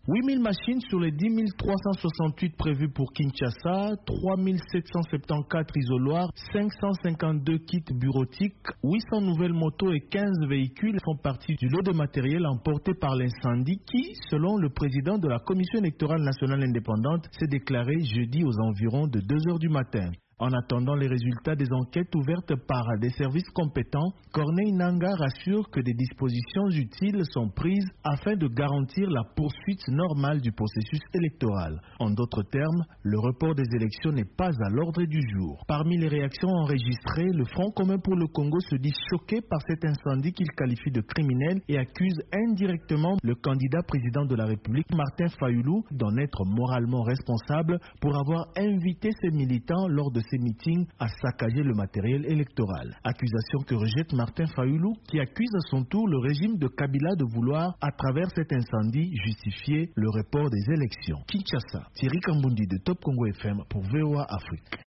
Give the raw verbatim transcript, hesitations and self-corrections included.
huit mille machines sur les dix mille trois cent soixante-huit prévues pour Kinshasa, trois mille sept cent soixante-quatorze isoloirs, cinq cent cinquante-deux kits bureautiques, huit cents nouvelles motos et quinze véhicules font partie du lot de matériel emporté par l'incendie qui, selon le président de la Commission électorale nationale indépendante, s'est déclaré jeudi aux environs de deux heures du matin. En attendant les résultats des enquêtes ouvertes par des services compétents, Corneille Nangaa rassure que des dispositions utiles sont prises afin de garantir la poursuite normale du processus électoral. En d'autres termes, le report des élections n'est pas à l'ordre du jour. Parmi les réactions enregistrées, le Front commun pour le Congo se dit choqué par cet incendie qu'il qualifie de criminel et accuse indirectement le candidat président de la République, Martin Fayulu, d'en être moralement responsable pour avoir invité ses militants lors de ces meetings à saccager le matériel électoral. Accusation que rejette Martin Fayulu, qui accuse à son tour le régime de Kabila de vouloir, à travers cet incendie, justifier le report des élections. Kinshasa, Thierry Kambundi de Top Congo F M pour V O A Afrique.